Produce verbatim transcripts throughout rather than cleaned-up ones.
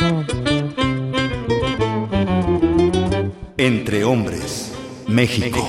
Entre Hombres, México.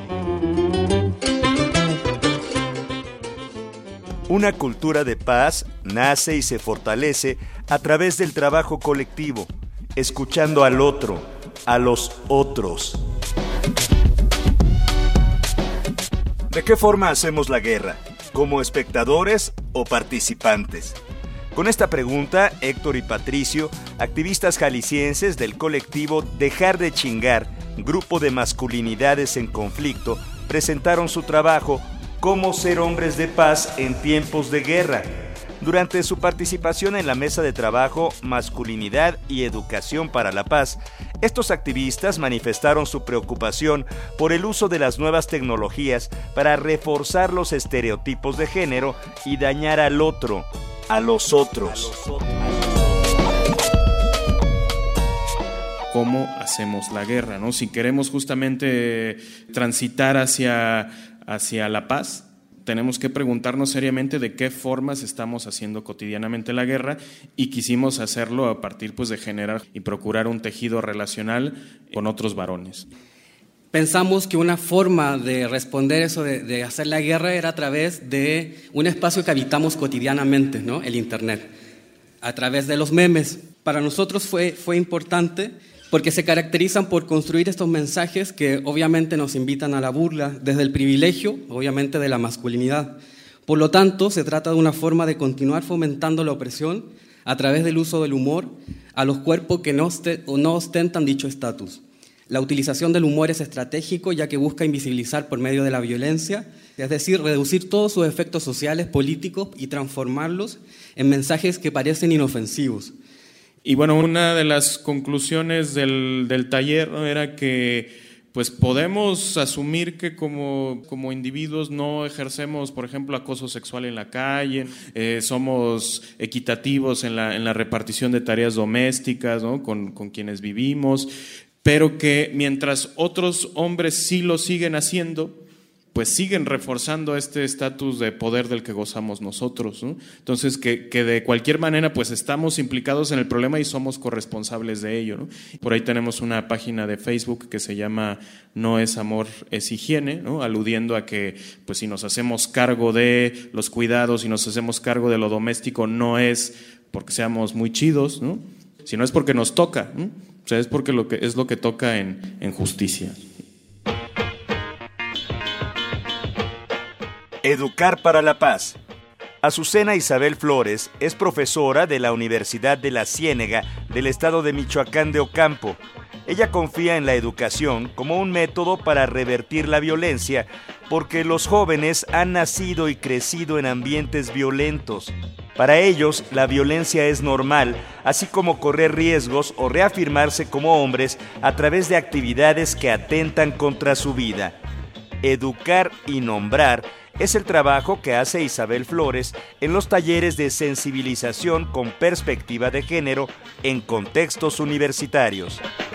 Una cultura de paz nace y se fortalece a través del trabajo colectivo, escuchando al otro, a los otros. ¿De qué forma hacemos la guerra? ¿Como espectadores o participantes? Con esta pregunta, Héctor y Patricio, activistas jaliscienses del colectivo Dejar de Chingar, grupo de masculinidades en conflicto, presentaron su trabajo Cómo ser hombres de paz en tiempos de guerra. Durante su participación en la mesa de trabajo Masculinidad y Educación para la Paz, estos activistas manifestaron su preocupación por el uso de las nuevas tecnologías para reforzar los estereotipos de género y dañar al otro, a los otros. ¿Cómo hacemos la guerra, ¿no? Si queremos justamente transitar hacia, hacia la paz, tenemos que preguntarnos seriamente de qué formas estamos haciendo cotidianamente la guerra, y quisimos hacerlo a partir pues, de generar y procurar un tejido relacional con otros varones. Pensamos que una forma de responder eso, de, de hacer la guerra, era a través de un espacio que habitamos cotidianamente, ¿no? El Internet, a través de los memes. Para nosotros fue, fue importante porque se caracterizan por construir estos mensajes que obviamente nos invitan a la burla, desde el privilegio, obviamente, de la masculinidad. Por lo tanto, se trata de una forma de continuar fomentando la opresión a través del uso del humor a los cuerpos que no, ost- no ostentan dicho estatus. La utilización del humor es estratégico, ya que busca invisibilizar por medio de la violencia, es decir, reducir todos sus efectos sociales, políticos y transformarlos en mensajes que parecen inofensivos. Y bueno, una de las conclusiones del, del taller, ¿no?, era que pues podemos asumir que como, como individuos no ejercemos, por ejemplo, acoso sexual en la calle, eh, somos equitativos en la, en la repartición de tareas domésticas, ¿no?, con, con quienes vivimos, pero que mientras otros hombres sí lo siguen haciendo, pues siguen reforzando este estatus de poder del que gozamos nosotros, ¿no? Entonces, que, que de cualquier manera pues estamos implicados en el problema y somos corresponsables de ello, ¿no? Por ahí tenemos una página de Facebook que se llama No es amor, es higiene, ¿no?, aludiendo a que pues si nos hacemos cargo de los cuidados y nos hacemos cargo de lo doméstico, no es porque seamos muy chidos, ¿no?, sino es porque nos toca, ¿no? O sea, es porque lo que, es lo que toca en, en justicia. Educar para la Paz. Azucena Isabel Flores es profesora de la Universidad de la Ciénega del estado de Michoacán de Ocampo. Ella confía en la educación como un método para revertir la violencia, porque los jóvenes han nacido y crecido en ambientes violentos. Para ellos, la violencia es normal, así como correr riesgos o reafirmarse como hombres a través de actividades que atentan contra su vida. Educar y nombrar es el trabajo que hace Isabel Flores en los talleres de sensibilización con perspectiva de género en contextos universitarios.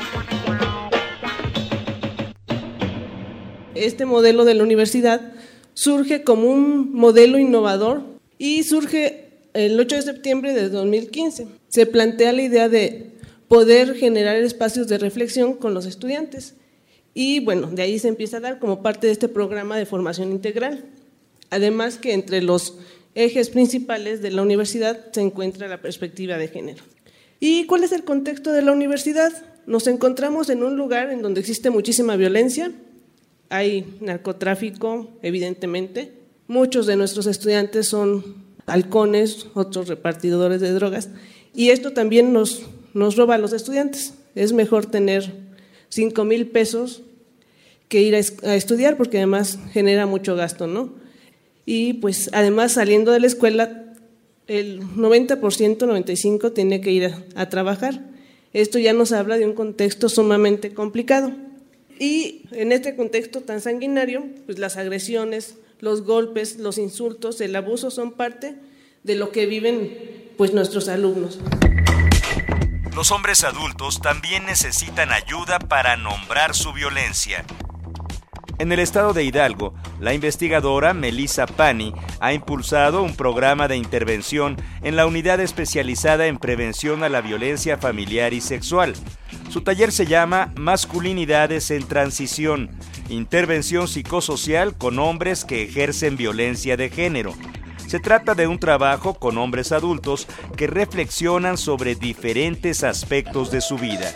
Este modelo de la universidad surge como un modelo innovador y surge el ocho de septiembre de dos mil quince. Se plantea la idea de poder generar espacios de reflexión con los estudiantes y bueno, de ahí se empieza a dar como parte de este programa de formación integral. Además que entre los ejes principales de la universidad se encuentra la perspectiva de género. ¿Y cuál es el contexto de la universidad? Nos encontramos en un lugar en donde existe muchísima violencia, hay narcotráfico, evidentemente, muchos de nuestros estudiantes son halcones, otros repartidores de drogas, y esto también nos, nos roba a los estudiantes. Es mejor tener cinco mil pesos que ir a, a estudiar, porque además genera mucho gasto, ¿no? Y pues además saliendo de la escuela el noventa por ciento, noventa y cinco por ciento tiene que ir a, a trabajar. Esto ya nos habla de un contexto sumamente complicado. Y en este contexto tan sanguinario, pues las agresiones, los golpes, los insultos, el abuso son parte de lo que viven pues nuestros alumnos. Los hombres adultos también necesitan ayuda para nombrar su violencia. En el estado de Hidalgo, la investigadora Melissa Pani ha impulsado un programa de intervención en la unidad especializada en prevención a la violencia familiar y sexual. Su taller se llama Masculinidades en Transición, intervención psicosocial con hombres que ejercen violencia de género. Se trata de un trabajo con hombres adultos que reflexionan sobre diferentes aspectos de su vida.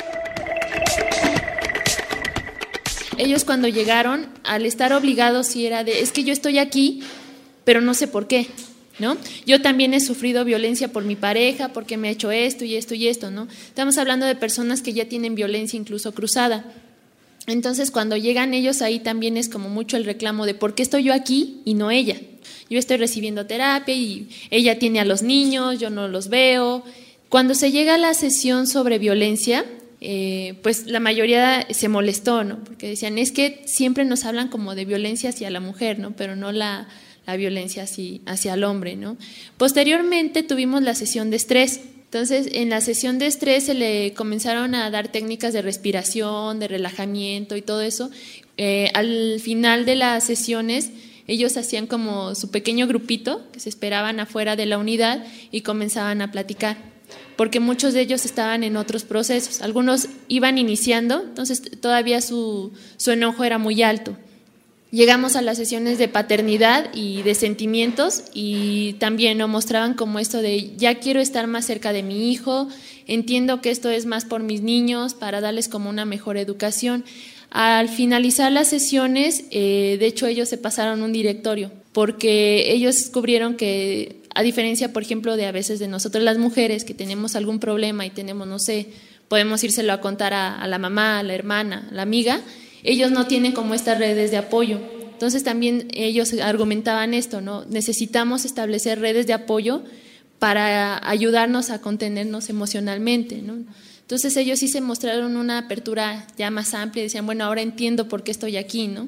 Ellos cuando llegaron, al estar obligados, sí era de, es que yo estoy aquí, pero no sé por qué, ¿no? Yo también he sufrido violencia por mi pareja, porque me ha hecho esto y esto y esto, ¿no? Estamos hablando de personas que ya tienen violencia incluso cruzada. Entonces, cuando llegan ellos, ahí también es como mucho el reclamo de ¿por qué estoy yo aquí y no ella? Yo estoy recibiendo terapia y ella tiene a los niños, yo no los veo. Cuando se llega a la sesión sobre violencia, Eh, pues la mayoría se molestó, ¿no? Porque decían, es que siempre nos hablan como de violencia hacia la mujer, ¿no? Pero no la, la violencia hacia, hacia el hombre, ¿no? Posteriormente tuvimos la sesión de estrés. Entonces, en la sesión de estrés se le comenzaron a dar técnicas de respiración, de relajamiento y todo eso. Eh, al final de las sesiones, ellos hacían como su pequeño grupito, que se esperaban afuera de la unidad y comenzaban a platicar, porque muchos de ellos estaban en otros procesos. Algunos iban iniciando, entonces todavía su, su enojo era muy alto. Llegamos a las sesiones de paternidad y de sentimientos y también nos mostraban como esto de ya quiero estar más cerca de mi hijo, entiendo que esto es más por mis niños para darles como una mejor educación. Al finalizar las sesiones, eh, de hecho ellos se pasaron un directorio porque ellos descubrieron que a diferencia, por ejemplo, de a veces de nosotros las mujeres que tenemos algún problema y tenemos, no sé, podemos írselo a contar a, a la mamá, a la hermana, a la amiga, ellos no tienen como estas redes de apoyo. Entonces también ellos argumentaban esto, ¿no? Necesitamos establecer redes de apoyo para ayudarnos a contenernos emocionalmente, ¿no? Entonces ellos sí se mostraron una apertura ya más amplia y decían, bueno, ahora entiendo por qué estoy aquí, ¿no?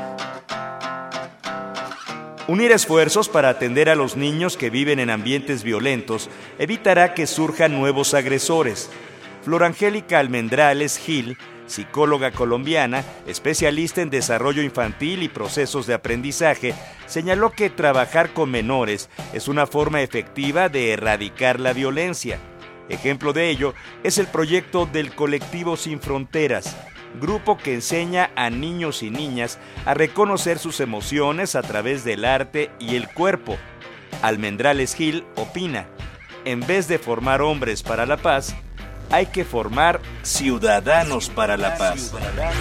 Unir esfuerzos para atender a los niños que viven en ambientes violentos evitará que surjan nuevos agresores. Florangélica Almendrales Gil, psicóloga colombiana, especialista en desarrollo infantil y procesos de aprendizaje, señaló que trabajar con menores es una forma efectiva de erradicar la violencia. Ejemplo de ello es el proyecto del Colectivo Sin Fronteras, grupo que enseña a niños y niñas a reconocer sus emociones a través del arte y el cuerpo. Almendrales Gil opina, en vez de formar hombres para la paz, hay que formar ciudadanos para la paz.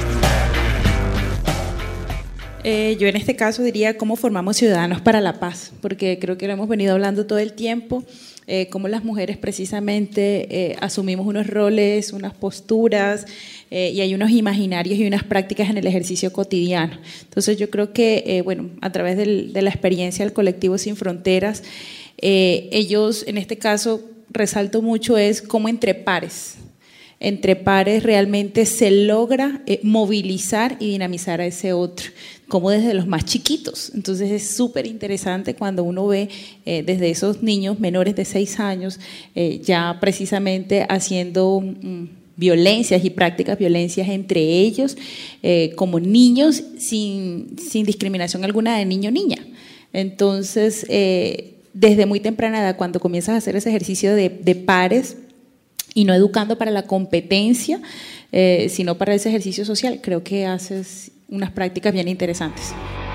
Eh, yo en este caso diría cómo formamos ciudadanos para la paz, porque creo que lo hemos venido hablando todo el tiempo, eh, cómo las mujeres precisamente eh, asumimos unos roles, unas posturas, eh, y hay unos imaginarios y unas prácticas en el ejercicio cotidiano. Entonces yo creo que, eh, bueno, a través del, de la experiencia del Colectivo Sin Fronteras, eh, ellos en este caso resalto mucho es cómo entre pares, entre pares realmente se logra eh, movilizar y dinamizar a ese otro, como desde los más chiquitos. Entonces es súper interesante cuando uno ve eh, desde esos niños menores de seis años eh, ya precisamente haciendo mm, violencias y prácticas violencias entre ellos eh, como niños sin, sin discriminación alguna de niño o niña. Entonces eh, desde muy temprana edad, cuando comienzas a hacer ese ejercicio de, de pares y no educando para la competencia, eh, sino para ese ejercicio social, creo que haces unas prácticas bien interesantes.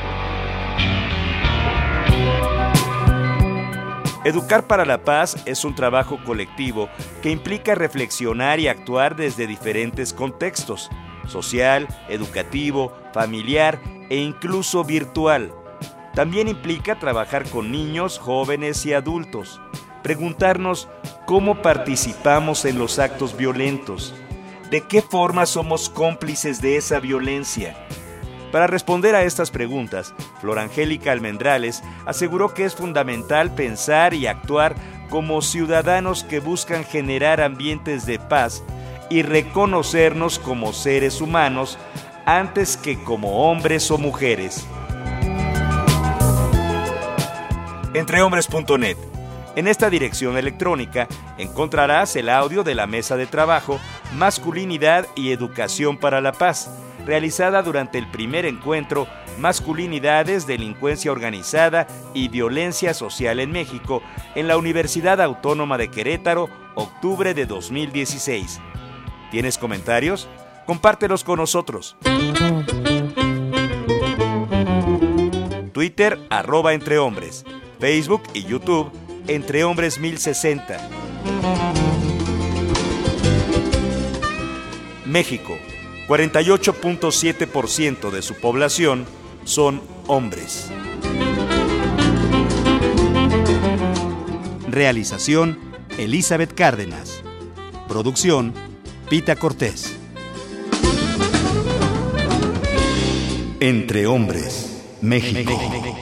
Educar para la paz es un trabajo colectivo que implica reflexionar y actuar desde diferentes contextos, social, educativo, familiar e incluso virtual. También implica trabajar con niños, jóvenes y adultos. Preguntarnos cómo participamos en los actos violentos, de qué forma somos cómplices de esa violencia. Para responder a estas preguntas, Florangélica Almendrales aseguró que es fundamental pensar y actuar como ciudadanos que buscan generar ambientes de paz y reconocernos como seres humanos antes que como hombres o mujeres. Entrehombres punto net. En esta dirección electrónica encontrarás el audio de la mesa de trabajo Masculinidad y Educación para la Paz, realizada durante el primer encuentro Masculinidades, Delincuencia Organizada y Violencia Social en México en la Universidad Autónoma de Querétaro, octubre de dos mil dieciséis. ¿Tienes comentarios? Compártelos con nosotros. Twitter, arroba Entre Hombres. Facebook y YouTube, Entre Hombres mil sesenta. México, cuarenta y ocho punto siete por ciento de su población son hombres. Realización, Elizabeth Cárdenas. Producción, Pita Cortés. Entre Hombres, México.